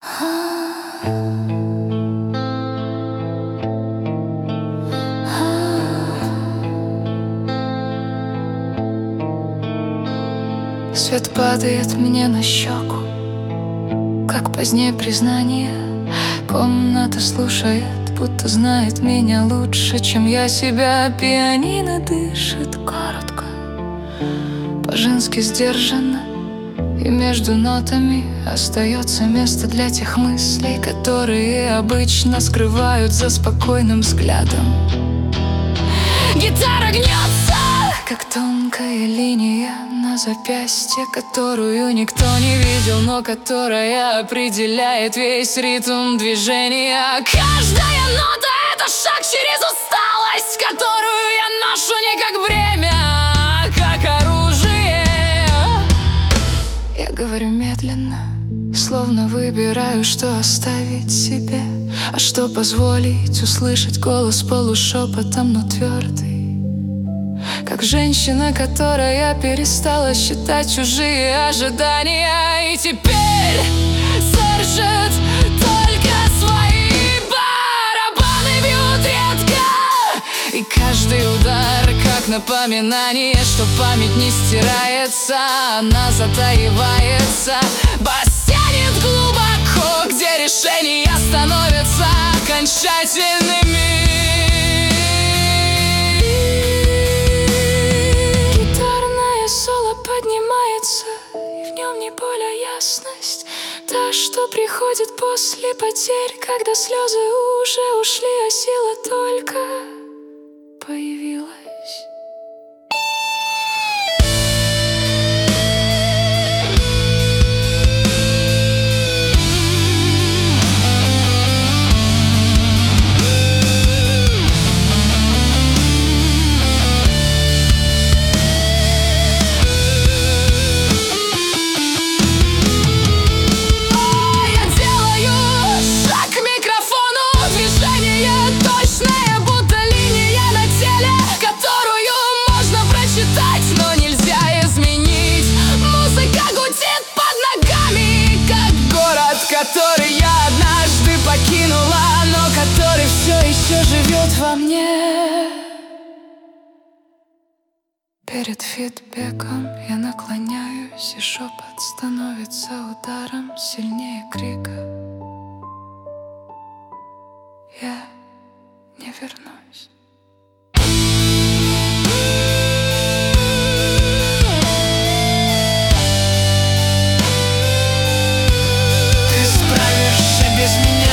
Свет падает мне на щеку, как позднее признание. Комната слушает, будто знает меня лучше, чем я себя. Пианино дышит коротко, по-женски сдержанно, и между нотами остается место для тех мыслей, которые обычно скрывают за спокойным взглядом. Гитара гнется, как тонкая линия на запястье, которую никто не видел, но которая определяет весь ритм движения. Каждая нота — это шаг через усталость, которую я ношу не как бремя, а как оружие. Я говорю медленно, словно выбираю, что оставить себе, а что позволить услышать голос полушепотом, но твердый. Как женщина, которая перестала считать чужие ожидания, и теперь слышит только свои. Барабаны бьют редко, и каждый удар как напоминание, что память не стирается, она затаивается. Бас тянет глубоко, где решения становятся окончательными. Поднимается, и в нем не боль, а ясность, та, что приходит после потерь, когда слезы уже ушли, а сила только появилась. Который я однажды покинула, но который все еще живет во мне. Перед фидбэком я наклоняюсь, и шепот становится ударом сильнее крика. Я не вернусь. Без меня